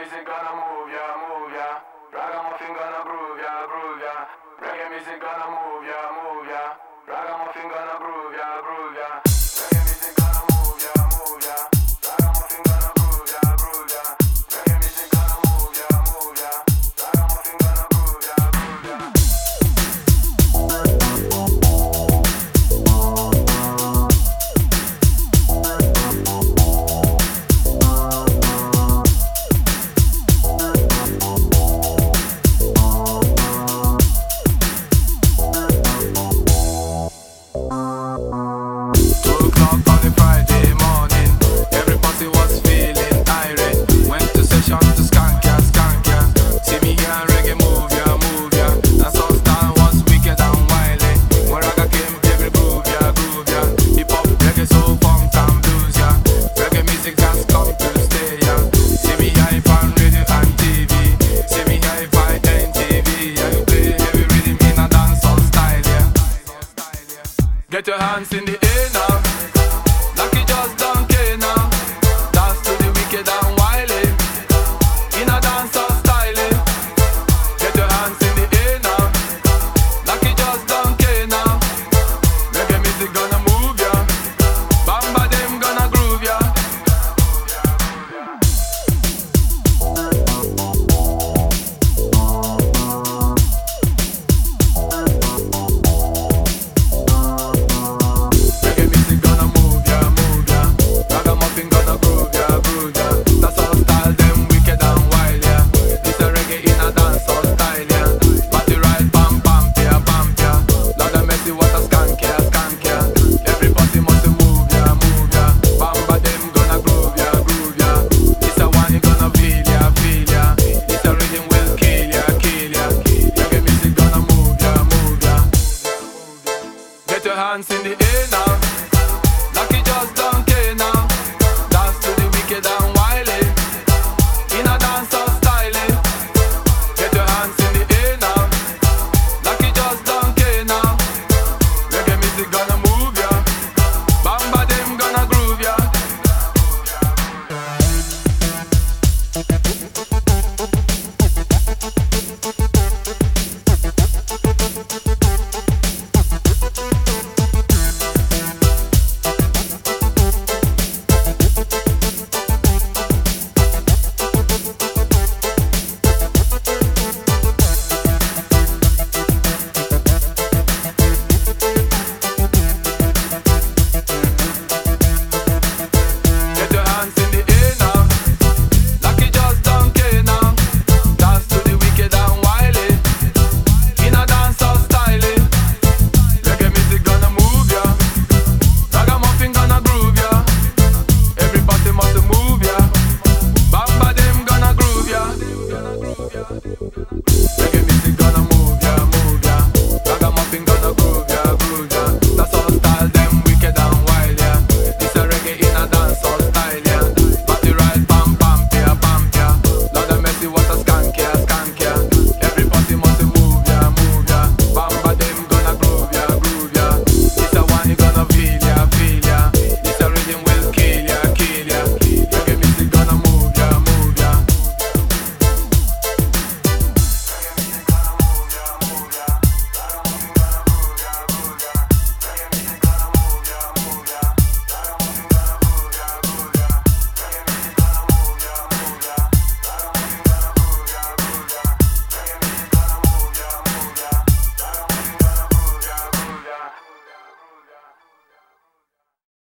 music gonna move ya, move ya. Ragamuffin gonna groove ya, groove ya. Reggae music gonna move ya, move ya. Ragamuffin gonna groove ya, groove ya. Reggae music gonna move ya, move ya. Ragamuffin gonna groove ya, groove ya. Reggae music gonna move ya, move ya. Ragamuffin gonna groove ya, groove ya. Get your hands in the